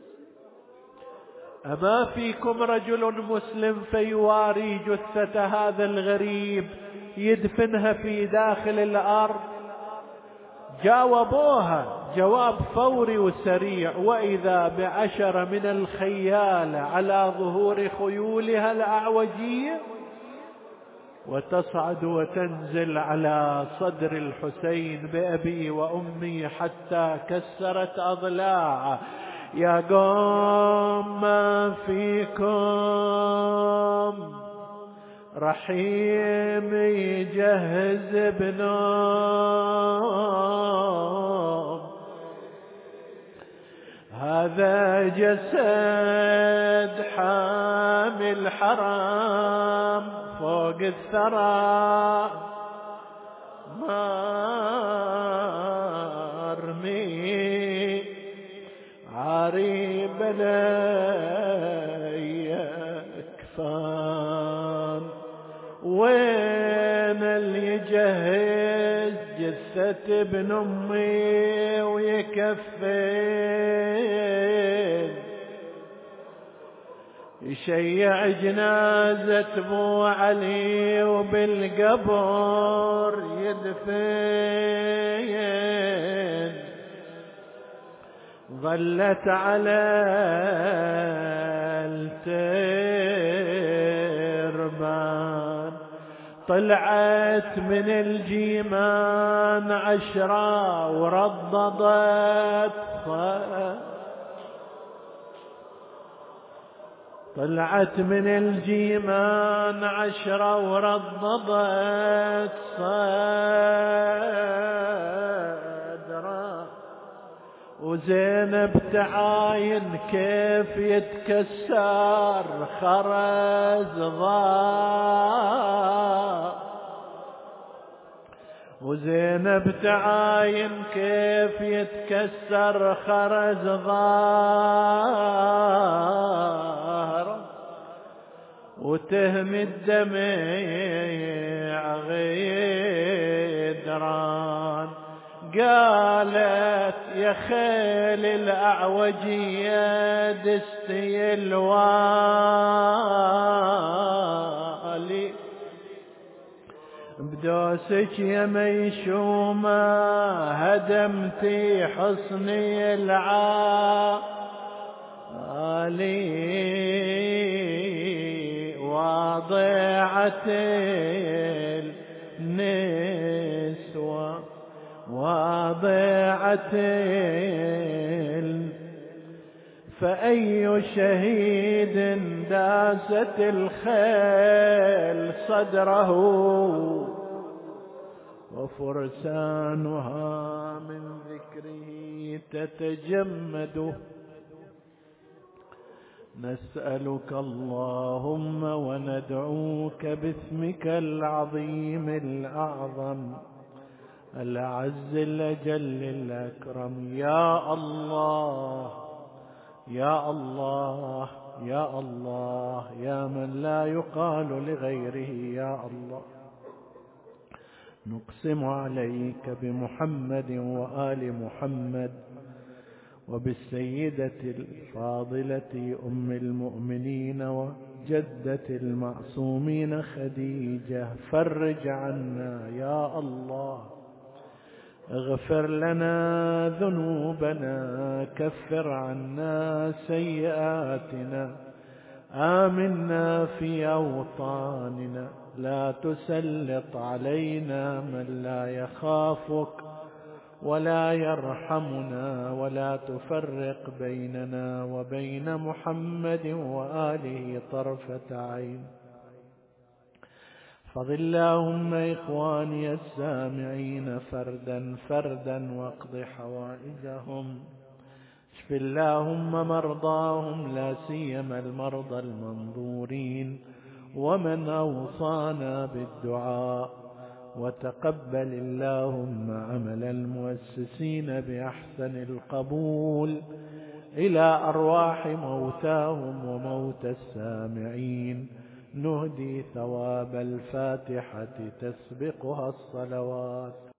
Speaker 1: أما فيكم رجل مسلم فيواري جثة هذا الغريب يدفنها في داخل الأرض؟ جاوبوها جواب فوري وسريع، وإذا بعشر من الخيال على ظهور خيولها الأعوجية، وتصعد وتنزل على صدر الحسين بأبي وأمي حتى كسرت أضلاعه. يا قوم، ما فيكم رحيم يجهز بنوم؟ هذا جسد حامل حرام فوق الثرى، مرمي عاري بلي أكفان. وين اللي يجهز جثة ابن أمي ويكفن، يشيع جنازة ابو علي وبالقبر يدفن؟ ظلت على التربان، طلعت من الجيمان عشرة ورددت، طلعت من الجيمان عشرة ورددت صدرا. وزينب تعاين كيف يتكسر خرز ضاء، وزينب تعاين كيف يتكسر خرز ظهر، وتهم الدمع غيدران. قالت: يا خيل الأعوجية دستي الوالي، بدوسك يا ميشومة هدمتي حصني العالي، واضعت النسوة واضعت فأي شهيد داست الخيل صدره وفرسانها من ذكره تتجمد. نسألك اللهم وندعوك باسمك العظيم الأعظم الأعز الأجل الأكرم، يا الله يا الله يا الله، يا من لا يقال لغيره يا الله. نقسم عليك بمحمد وآل محمد وبالسيدة الفاضلة أم المؤمنين وجدة المعصومين خديجة، فرج عنا يا الله، اغفر لنا ذنوبنا، كفر عنا سيئاتنا، آمنا في أوطاننا، لا تسلط علينا من لا يخافك ولا يرحمنا، ولا تفرق بيننا وبين محمد وآله طرفة عين. احفظ اللهم إخواني السامعين فردا فردا واقض حوائجهم، اشف اللهم مرضاهم لا سيما المرضى المنظورين ومن أوصانا بالدعاء، وتقبل اللهم عمل المؤسسين بأحسن القبول إلى أرواح موتاهم وموتى السامعين. نهدي ثواب الفاتحة تسبقها الصلوات.